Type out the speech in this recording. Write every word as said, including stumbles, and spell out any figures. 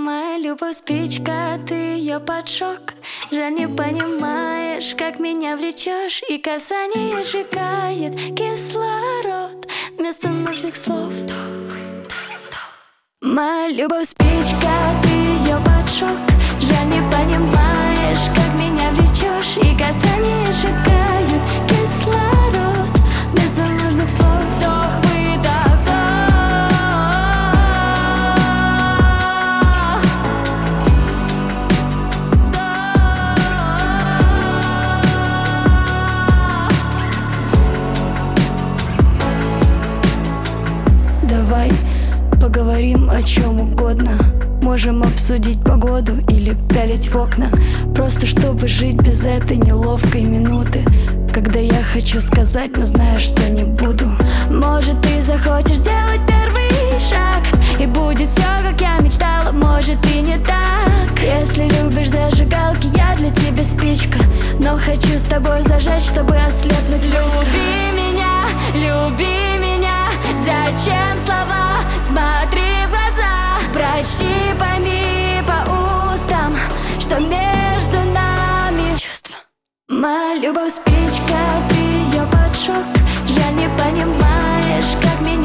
Моя любовь спичка, ты ее поджег. Жаль, не понимаешь, как меня влечешь. И касание сжигает кислород вместо многих слов. Моя любовь спичка, ты ее поджег. Жаль, не понимаешь, как меня влечешь. И касание сжигает кислород вместо нужных слов. Вдох, выдох, вдох. Давай поговорим о чем угодно. Можем обсудить погоду или пялить в окна. Просто чтобы жить без этой неловкой минуты, когда я хочу сказать, но знаю, что не буду. Может, ты захочешь сделать первый шаг, и будет все, как я мечтала. Может, и не так. Если любишь зажигалки, я для тебя спичка, но хочу с тобой зажечь, чтобы ослепнуть. Люби меня, люби меня. Зачем слова? Смотри в глаза. Прочти, пойми по устам, что между нами чувства. Моя любовь спичка, ты ее поджег. Жаль, не понимаешь, как меня